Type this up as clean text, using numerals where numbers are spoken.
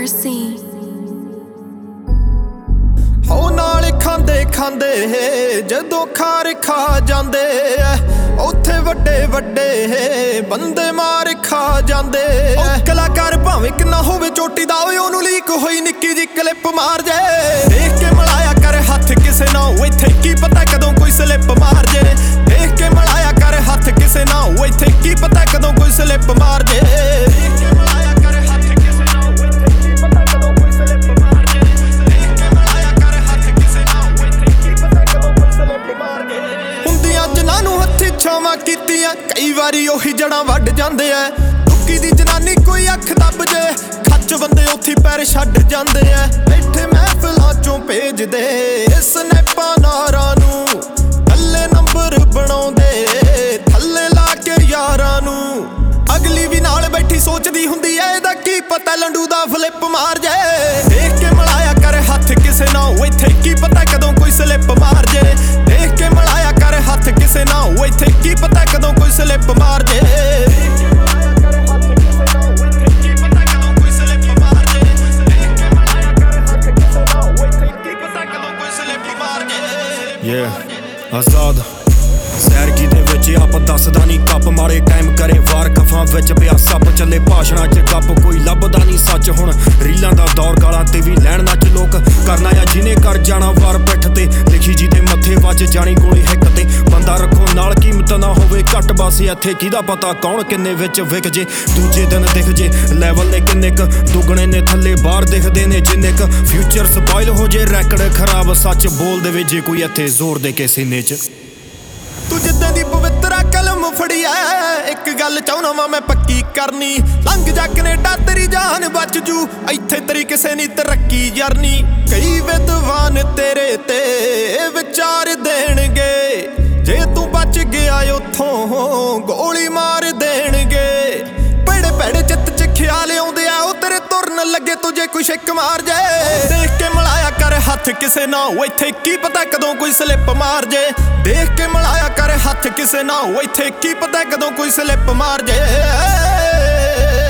Mercy ਹੋ ਨਾਲ ਖਾਂਦੇ ਖਾਂਦੇ ਜਦੋਂ ਖਾਰ ਖਾ ਜਾਂਦੇ ਐ ਉੱਥੇ ਵੱਡੇ ਵੱਡੇ ਬੰਦੇ ਮਾਰ ਖਾ ਜਾਂਦੇ ਐ ਕਲਾਕਾਰ ਭਾਵੇਂ ਕਿੰਨਾ ਹੋਵੇ ਚੋਟੀ ਦਾ ਓਏ ਉਹਨੂੰ ਲੀਕ ਹੋਈ ਨਿੱਕੀ ਜੀ ਕਲਿੱਪ ਮਾਰ ਜੇ ਦੇਖ ਕੇ ਮਿਲਾਇਆ ਕਰ ਹੱਥ ਕਿਸੇ ਨਾਲ ਇੱਥੇ ਕੀ ਪਤਾ ਕਦੋਂ ਕੋਈ ਸਲਿੱਪ ਮਾਰ ਜੇ ਦੇਖ ਕੇ ਮਿਲਾਇਆ ਕਰ ਹੱਥ ਕਿਸੇ ਨਾਲ ਇੱਥੇ ਕੀ ਪਤਾ ਕਦੋਂ ਕੋਈ ਸਲਿੱਪ ਮਾਰ ਜੇ ਦੇਖ ਕੇ ਮਿਲਾਇਆ ਕਰ ਹੱਥ ਕਿਸੇ ਨਾਲ ਇੱਥੇ ਕੀ ਪਤਾ ਕਦੋਂ ਕੋਈ ਸਲਿੱਪ ਮਾਰ ਜੇ ਦੇਖ ਕੇ ਮਿਲਾਇਆ ਕਰ ਹੱਥ ਕਿਸੇ ਨਾਲ ਇੱਥੇ ਕੀ ਪਤਾ ਕਦੋਂ ਕੋਈ ਸਲਿੱਪ ਮਾਰ ਜੇ ਹੁੰਦੀਆਂ ਜਿਨ੍ਹਾਂ ਨੂੰ ਹੱਥੀ ਛਾਵਾਂ ਕੀਤੀਆਂ ਕਈ ਵਾਰੀ ਉਹੀ ਜੜਾਂ ਵੱਢ ਜਾਂਦੇ ਐ ਦੁੱਕੀ ਦੀ ਜਨਾਨੀ ਕੋਈ ਅੱਖ ਦੱਬ ਜੇ ਖੱਚ ਬੰਦੇ ਉੱਥੇ ਪੈਰ ਛੱਡ ਜਾਂਦੇ ਐ ਬੈਠੇ ਮਹਿਫਲਾਂ ਚੋਂ ਭੇਜਦੇ ਸਨੈਪਾਂ ਨਾਰਾਂ ਨੂੰ ਥੱਲੇ ਨੰਬਰ ਬਣਾਉਂਦੇ ਥੱਲੇ ਲਾ ਕੇ ਯਾਰਾਂ ਨੂੰ ਅਗਲੀ ਵੀ ਨਾਲ ਬੈਠੀ ਸੋਚਦੀ ਹੁੰਦੀ ਐ ਇਹਦਾ ਕੀ ਪਤਾ ਲੰਡੂ ਦਾ ਫਲਿੱਪ ਮਾਰ ਜੇ ਦੇਖ ਕੇ ਮਿਲਾਇਆ ਕਰ ਹੱਥ ਕਿਸੇ ਨਾਲ ਇੱਥੇ ਕੀ ਪਤਾ ਕਦੋਂ ਕੋਈ ਸਲਿੱਪ ਮਾਰ ਜੇ ਦੇਖ ਕੇ ਮਿਲਾਇਆ ਕਰ ਹੱਥ ਕਿਸੇ ਨਾਲ ਇੱਥੇ ਕੀ ਪਤਾ ਕਦੋਂ ਕੋਈ ਸਲਿੱਪ ਮਾਰ ਜੇ ਆਜ਼ਾਦ ਸੈਰਗੀ ਦੇ ਵਿੱਚ ਆਪ ਦੱਸਦਾ ਨਹੀਂ ਕੱਪ ਮਾਰੇ ਟਾਈਮ ਕਰੇ ਵਾਰ ਕਫਾਂ ਵਿੱਚ ਪਿਆ ਸੱਪ ਚੱਲੇ ਭਾਸ਼ਣਾਂ 'ਚ ਗੱਪ ਕੋਈ ਲੱਭਦਾ ਨਹੀਂ ਸੱਚ ਹੁਣ ਰੀਲਾਂ ਦਾ ਦੌਰ ਗਾਲਾਂ ਤੇ ਵੀ ਲੈਣ ਨੱਚ ਲੋਕ ਕਰਨਾ ਆ ਜਿਹਨੇ ਕਰ ਜਾਣਾ ਵਾਰ ਪਿੱਠ ਤੇ ਲਿਖੀ ਜੀ ਦੇ ਮੱਥੇ ਵੱਜ ਜਾਣੀ ਗੋਲੀ ਹਿੱਕ ਤੇ ਬੰਦਾ ਰੱਖੋ ਨਾਲ ਕੀਮਤ ਨਾ ਹੋਵੇ ਘੱਟ ਬਸ ਇੱਥੇ ਕਿਹਦਾ ਪਤਾ ਕੌਣ ਕਿੰਨੇ ਵਿੱਚ ਵਿਕ ਜੇ ਦੂਜੇ ਦਿਨ ਦਿਖ ਜੇ ਲੈਵਲ ਨੇ ਕਿੰਨੇ ਕ ਦੁੱਗਣੇ ਨੇ ਥੱਲੇ ਬਾਹਰ ਦਿਖਦੇ ਨੇ ਜਿੰਨੇ ਕ ਫਿਊਚਰ ਸਪਾਇਲ ਹੋ ਜੇ ਰੈਕਡ ਖਰਾਬ ਸੱਚ ਬੋਲ ਦੇਵੇ ਜੇ ਕੋਈ ਇੱਥੇ ਜ਼ੋਰ ਦੇ ਕੇ ਸੀਨੇ 'ਚ ਤੂੰ ਜਿੱਦਾਂ ਦੀ ਪਵਿੱਤਰਾ ਕਲਮ ਫੜੀ ਐ ਇੱਕ ਗੱਲ ਚਾਹੁੰਦਾ ਵਾਂ ਮੈਂ ਪੱਕੀ ਕਰਨੀ ਲੰਘ ਜਾ ਕਨੇਡਾ ਤੇਰੀ ਜਾਨ ਬਚ ਜੂ ਇੱਥੇ ਤੇਰੀ ਕਿਸੇ ਨੀ ਤਰੱਕੀ ਜਰਨੀ ਕਈ ਵਿਦਵਾਨ ਤੇਰੇ ਤੇ ਵਿਚਾਰ ਦੇਣਗੇ ਜੇ ਤੂੰ ਬਚ ਗਿਆ ਉੱਥੋਂ ਗੋਲੀ ਮਾਰ ਦੇਣਗੇ ਭੜੇ ਭੜੇ ਚਿੱਤ 'ਚ ਖਿਆਲ ਆਉਂਦੇ ਆ ਉਹ ਤੇਰੇ ਤੁਰਨ ਲੱਗੇ ਤੂੰ ਜੇ ਕੋਈ ਛਿੱਕ ਮਾਰ ਜੇ ਦੇਖ ਕੇ ਮਿਲਾਇਆ ਕਰ ਹੱਥ ਕਿਸੇ ਨਾਲ ਇੱਥੇ ਕੀ ਪਤਾ ਕਦੋਂ ਕੋਈ ਸਲਿੱਪ ਮਾਰ ਜੇ ਦੇਖ ਕੇ ਮਿਲਾਇਆ ਕਰ ਹੱਥ ਕਿਸੇ ਨਾਲ ਇੱਥੇ ਕੀ ਪਤਾ ਕਦੋਂ ਕੋਈ ਸਲਿੱਪ ਮਾਰ ਜੇ